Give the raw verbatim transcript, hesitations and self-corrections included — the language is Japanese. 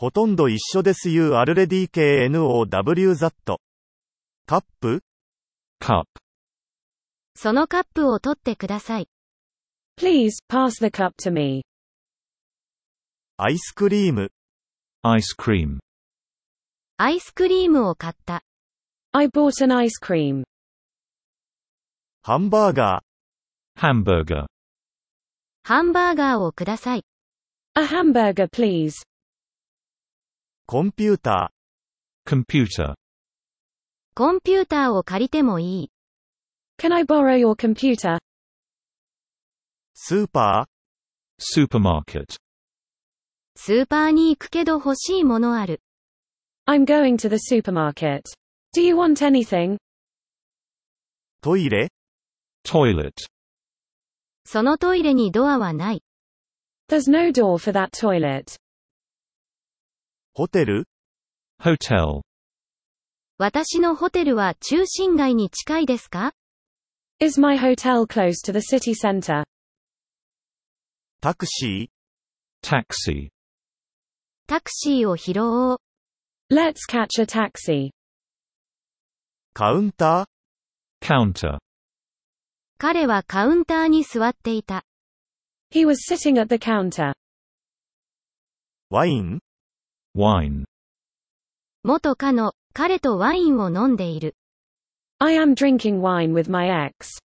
ほとんど一緒です You already know that. カップ Cup. そのカップを取ってください。 Please, pass the cup to me. アイスクリーム Ice cream. アイスクリームを買った。 I bought an ice cream. ハンバーガ Hamburger. ハンバーガーをください。 A hamburger, please. ー、コンピュータ Computer. コンピューターを借りてもいい。 Can I borrow your computer? ー、スーパ Supermarket. スーパーに行くけど欲しいものある。 I'm going to the supermarket. Do you want anything? ー、トイレ Toilet. そのトイレにドアはない。 There's no door for that toilet. ホテル Hotel. 私のホテルは中心街に近いですか？ Is my hotel close to the city center? タクシ Taxi. タクシーを拾おう。 Let's catch a taxi. ー、カウンタ Counter. 彼はカウンターに座っていた。 He was sitting at the counter. ー、ワイン Wine. 元カノ、彼とワインを飲んでいる。 I am drinking wine with my ex.